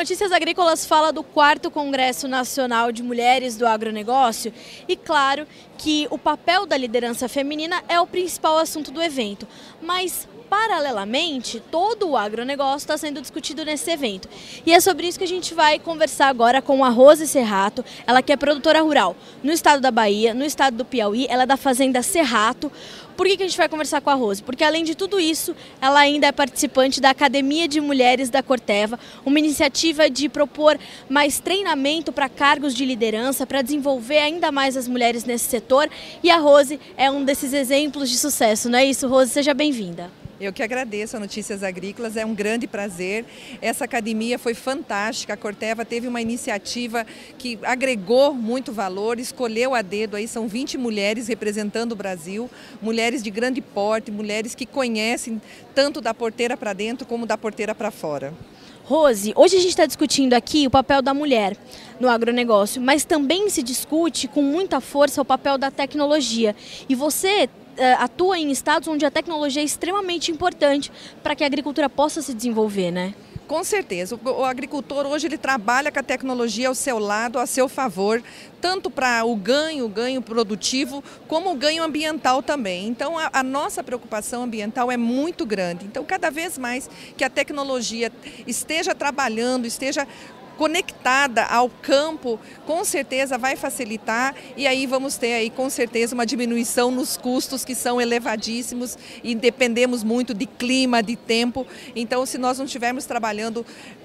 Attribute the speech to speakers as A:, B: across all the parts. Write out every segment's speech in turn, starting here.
A: Notícias Agrícolas fala do 4º Congresso Nacional de Mulheres do Agronegócio e claro que o papel da liderança feminina é o principal assunto do evento, mas paralelamente todo o agronegócio está sendo discutido nesse evento. E é sobre isso que a gente vai conversar agora com a Rose Serrato, ela que é produtora rural no estado da Bahia, no estado do Piauí, ela é da fazenda Serrato. Por que a gente vai conversar com a Rose? Porque além de tudo isso, ela ainda é participante da Academia de Mulheres da Corteva, uma iniciativa de propor mais treinamento para cargos de liderança, para desenvolver ainda mais as mulheres nesse setor. E a Rose é um desses exemplos de sucesso, não é isso, Rose? Seja bem-vinda.
B: Eu que agradeço a Notícias Agrícolas, é um grande prazer. Essa academia foi fantástica, a Corteva teve uma iniciativa que agregou muito valor, escolheu a dedo, aí são 20 mulheres representando o Brasil, mulheres de grande porte, mulheres que conhecem tanto da porteira para dentro como da porteira para fora.
A: Rose, hoje a gente está discutindo aqui o papel da mulher no agronegócio, mas também se discute com muita força o papel da tecnologia. E você atua em estados onde a tecnologia é extremamente importante para que a agricultura possa se desenvolver, né?
B: Com certeza, o agricultor hoje ele trabalha com a tecnologia ao seu lado, a seu favor, tanto para o ganho produtivo, como o ganho ambiental também. Então a nossa preocupação ambiental é muito grande. Então cada vez mais que a tecnologia esteja trabalhando, esteja conectada ao campo, com certeza vai facilitar e aí vamos ter aí com certeza uma diminuição nos custos que são elevadíssimos e dependemos muito de clima, de tempo. Então se nós não estivermos trabalhando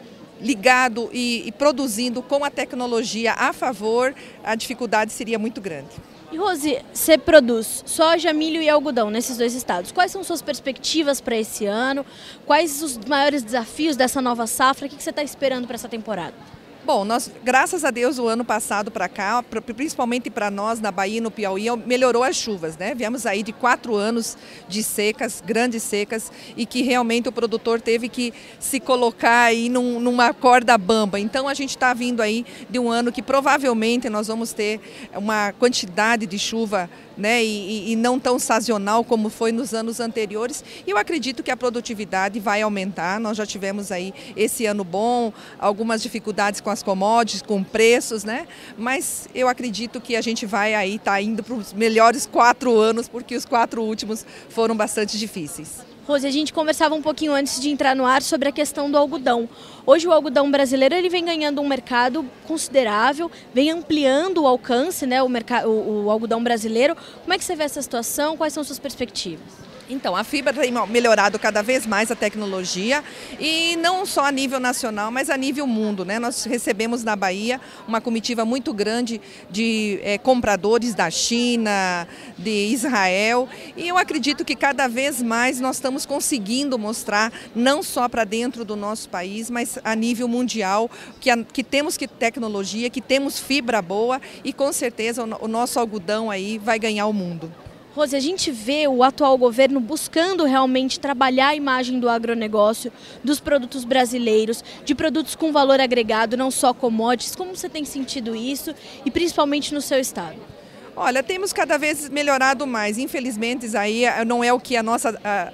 B: ligado e produzindo com a tecnologia a favor, a dificuldade seria muito grande.
A: E Rose, você produz soja, milho e algodão nesses dois estados. Quais são suas perspectivas para esse ano? Quais os maiores desafios dessa nova safra? O que você está esperando para essa temporada?
B: Bom, nós, graças a Deus, o ano passado para cá, principalmente para nós na Bahia e no Piauí, melhorou as chuvas, né? Viemos aí de 4 anos de secas, grandes secas, e que realmente o produtor teve que se colocar aí numa corda bamba. Então a gente está vindo aí de um ano que provavelmente nós vamos ter uma quantidade de chuva, né, e não tão sazonal como foi nos anos anteriores. E eu acredito que a produtividade vai aumentar. Nós já tivemos aí esse ano bom, algumas dificuldades com as commodities, com preços, né? Mas eu acredito que a gente vai aí estar indo para os melhores 4 anos, porque os 4 últimos foram bastante difíceis.
A: Rose, a gente conversava um pouquinho antes de entrar no ar sobre a questão do algodão. Hoje o algodão brasileiro ele vem ganhando um mercado considerável, vem ampliando o alcance, né, o algodão brasileiro. Como é que você vê essa situação? Quais são suas perspectivas?
B: Então, a fibra tem melhorado cada vez mais a tecnologia e não só a nível nacional, mas a nível mundo, né? Nós recebemos na Bahia uma comitiva muito grande de compradores da China, de Israel, e eu acredito que cada vez mais nós estamos conseguindo mostrar, não só para dentro do nosso país, mas a nível mundial, que temos tecnologia, que temos fibra boa e com certeza o nosso algodão aí vai ganhar o mundo.
A: Rose, a gente vê o atual governo buscando realmente trabalhar a imagem do agronegócio, dos produtos brasileiros, de produtos com valor agregado, não só commodities. Como você tem sentido isso e principalmente no seu estado?
B: Olha, temos cada vez melhorado mais. Infelizmente, aí não é o que a nossa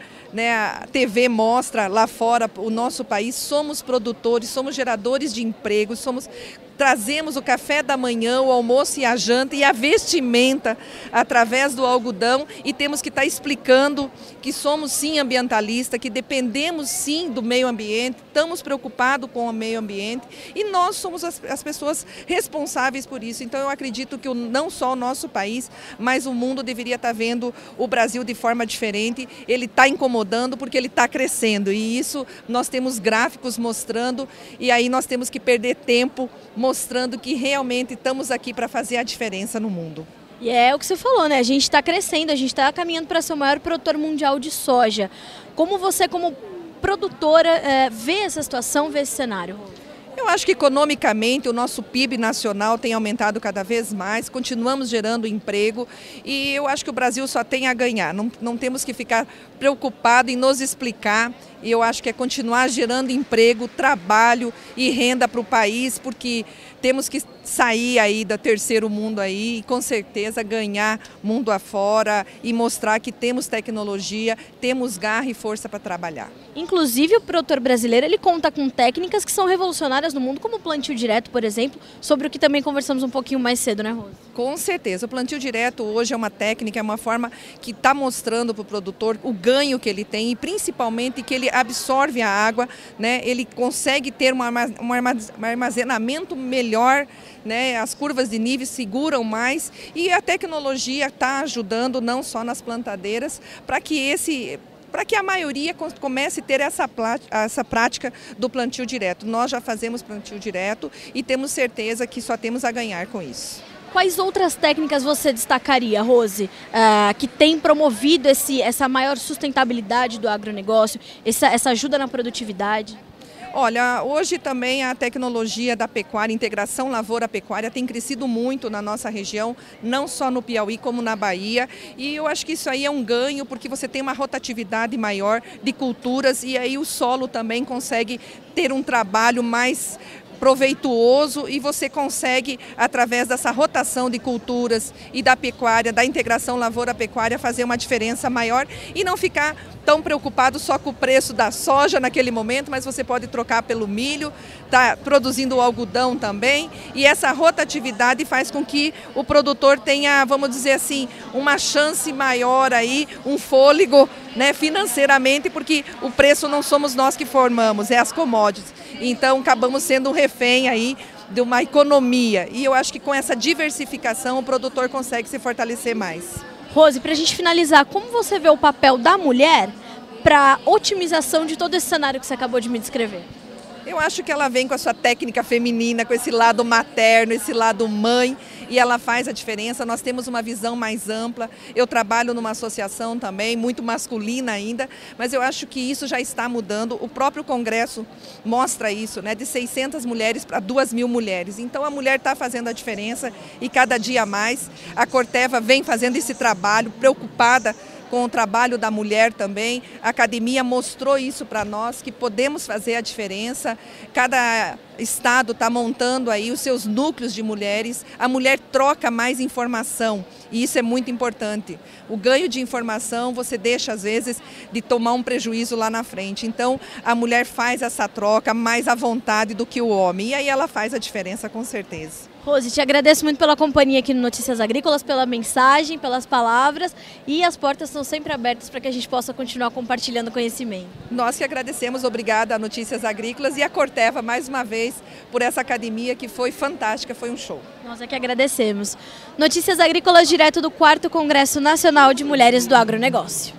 B: a TV mostra lá fora, o nosso país. Somos produtores, somos geradores de emprego, trazemos o café da manhã, o almoço e a janta e a vestimenta através do algodão e temos que estar explicando que somos sim ambientalistas, que dependemos sim do meio ambiente, estamos preocupados com o meio ambiente e nós somos as pessoas responsáveis por isso. Então eu acredito que não só o nosso país, mas o mundo deveria estar vendo o Brasil de forma diferente. Ele está incomodando porque ele está crescendo e isso nós temos gráficos mostrando e aí nós temos que perder tempo mostrando que realmente estamos aqui para fazer a diferença no mundo.
A: E é o que você falou, né? A gente está crescendo, a gente está caminhando para ser o maior produtor mundial de soja. Como você, como produtora, vê essa situação, vê esse cenário?
B: Eu acho que economicamente o nosso PIB nacional tem aumentado cada vez mais, continuamos gerando emprego e eu acho que o Brasil só tem a ganhar, não temos que ficar preocupado em nos explicar e eu acho que é continuar gerando emprego, trabalho e renda para o país, porque temos que sair aí do terceiro mundo aí e com certeza ganhar mundo afora e mostrar que temos tecnologia, temos garra e força para trabalhar.
A: Inclusive o produtor brasileiro ele conta com técnicas que são revolucionárias no mundo, como o plantio direto, por exemplo, sobre o que também conversamos um pouquinho mais cedo, né, Rose?
B: Com certeza, o plantio direto hoje é uma técnica, é uma forma que está mostrando para o produtor o ganho que ele tem e principalmente que ele absorve a água, né? Ele consegue ter um armazenamento melhor, né? As curvas de nível seguram mais e a tecnologia está ajudando não só nas plantadeiras para que a maioria comece a ter essa prática do plantio direto. Nós já fazemos plantio direto e temos certeza que só temos a ganhar com isso.
A: Quais outras técnicas você destacaria, Rose, que tem promovido essa maior sustentabilidade do agronegócio, essa ajuda na produtividade?
B: Olha, hoje também a tecnologia da pecuária, integração lavoura-pecuária tem crescido muito na nossa região, não só no Piauí como na Bahia, e eu acho que isso aí é um ganho porque você tem uma rotatividade maior de culturas e aí o solo também consegue ter um trabalho mais proveituoso e você consegue, através dessa rotação de culturas e da pecuária, da integração lavoura-pecuária, fazer uma diferença maior e não ficar tão preocupado só com o preço da soja naquele momento, mas você pode trocar pelo milho, está produzindo o algodão também, e essa rotatividade faz com que o produtor tenha, vamos dizer assim, uma chance maior aí, um fôlego, né, financeiramente, porque o preço não somos nós que formamos, é as commodities. Então acabamos sendo um refém aí de uma economia e eu acho que com essa diversificação o produtor consegue se fortalecer mais.
A: Rose, para a gente finalizar, como você vê o papel da mulher para a otimização de todo esse cenário que você acabou de me descrever?
B: Eu acho que ela vem com a sua técnica feminina, com esse lado materno, esse lado mãe, e ela faz a diferença. Nós temos uma visão mais ampla. Eu trabalho numa associação também, muito masculina ainda, mas eu acho que isso já está mudando. O próprio Congresso mostra isso, né? De 600 mulheres para 2.000 mulheres. Então a mulher está fazendo a diferença e cada dia mais. A Corteva vem fazendo esse trabalho, preocupada com o trabalho da mulher também. A academia mostrou isso para nós, que podemos fazer a diferença. Cada estado está montando aí os seus núcleos de mulheres. A mulher troca mais informação e isso é muito importante. O ganho de informação você deixa às vezes de tomar um prejuízo lá na frente. Então a mulher faz essa troca mais à vontade do que o homem e aí ela faz a diferença com certeza.
A: Rose, te agradeço muito pela companhia aqui no Notícias Agrícolas, pela mensagem, pelas palavras e as portas estão sempre abertas para que a gente possa continuar compartilhando conhecimento.
B: Nós que agradecemos, obrigada a Notícias Agrícolas e a Corteva mais uma vez por essa academia que foi fantástica, foi um show.
A: Nós é que agradecemos. Notícias Agrícolas direto do 4º Congresso Nacional de Mulheres do Agronegócio.